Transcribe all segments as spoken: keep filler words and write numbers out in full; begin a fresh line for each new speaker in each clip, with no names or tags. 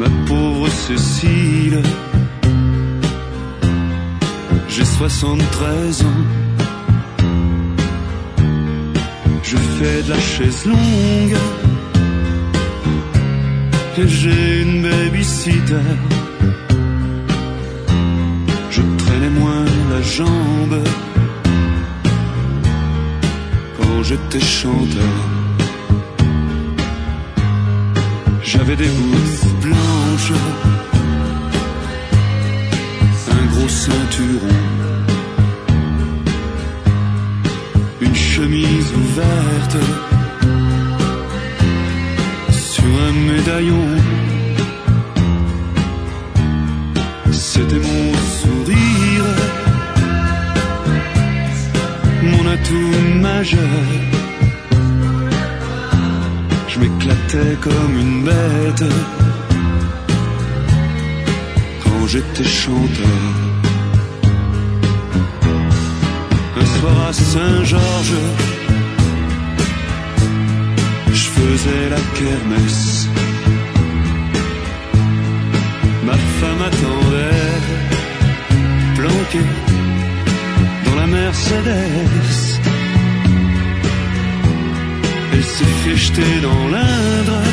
ma pauvre Cécile. J'ai soixante-treize ans. Je fais de la chaise longue et j'ai une babysitter. Je traînais moins la jambe quand j'étais chanteur. J'avais des boules blanches, un gros ceinturon, une chemise ouverte sur un médaillon. C'était mon sourire, mon atout majeur. Je m'éclatais comme une bête quand j'étais chanteur. Un soir à Saint-Georges, je faisais la kermesse. Ma femme attendait, planquée dans la Mercedes. Elle s'est fait jeter dans l'Indre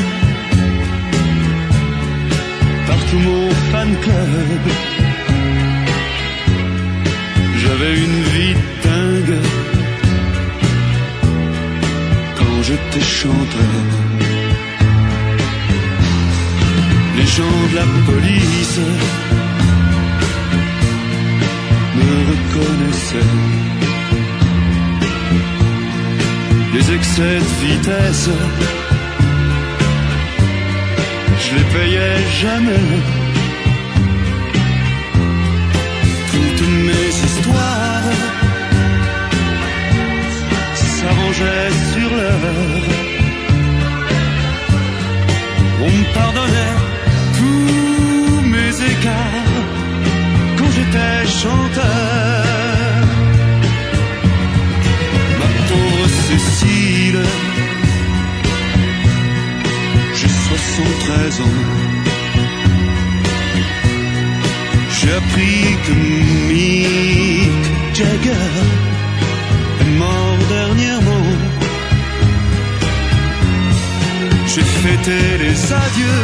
par tout mon fan club. J'avais une vie dingue quand j'étais chanteur. Les gens de la police me reconnaissaient. Les excès de vitesse, je les payais jamais. Toutes mes histoires s'arrangeaient sur l'heure. On me pardonnait tous mes écarts quand j'étais chanteur. Ma pauvre Cécile, j'ai soixante-treize ans. J'ai appris que Mick Jagger est mort dernièrement. J'ai fêté les adieux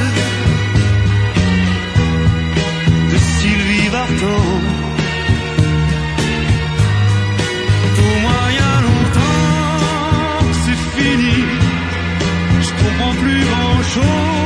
de Sylvie Vartan. Pour moi, il y a longtemps que c'est fini. Je comprends plus grand chose.